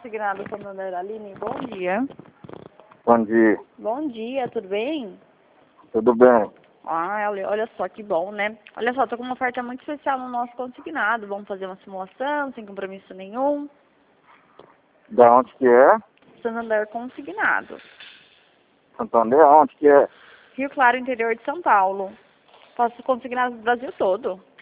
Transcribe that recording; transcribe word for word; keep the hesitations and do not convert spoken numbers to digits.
consignado Santander da Aline, bom dia. Bom dia. Bom dia, tudo bem? Tudo bem? Ah, olha, olha só que bom, né? Olha só, tô com uma oferta muito especial no nosso consignado. Vamos fazer uma simulação, sem compromisso nenhum. Da onde que é? Santander consignado. Santander, onde que é? Rio Claro, interior de São Paulo. Faço consignado do Brasil todo.